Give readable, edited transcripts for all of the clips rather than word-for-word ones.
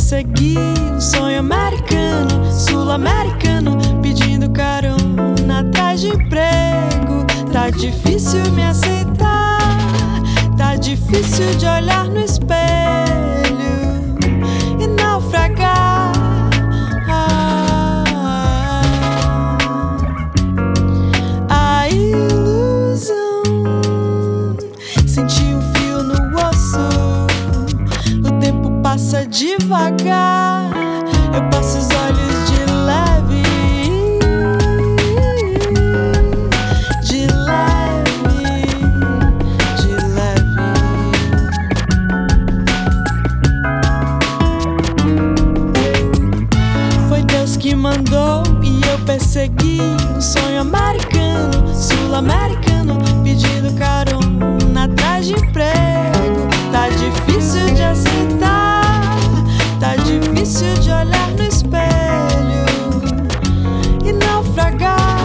persegui um sonho americano, sul-americano, pedindo carona atrás de emprego. Tá difícil me aceitar, tá difícil de olhar no espelho e naufragar. A ilusão, senti um fio no osso. O tempo passa devagar, eu passo os olhos de leve, de leve, de leve. Foi Deus que mandou e eu persegui um sonho americano, sul-americano, pedindo carona atrás de emprego. Tá difícil de aceitar, tá difícil de olhar no espelho e naufragar.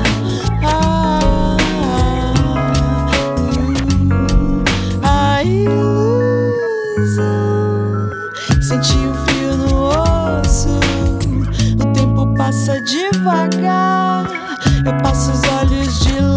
A ilusão, senti um fio no osso. O tempo passa devagar, eu passo os olhos de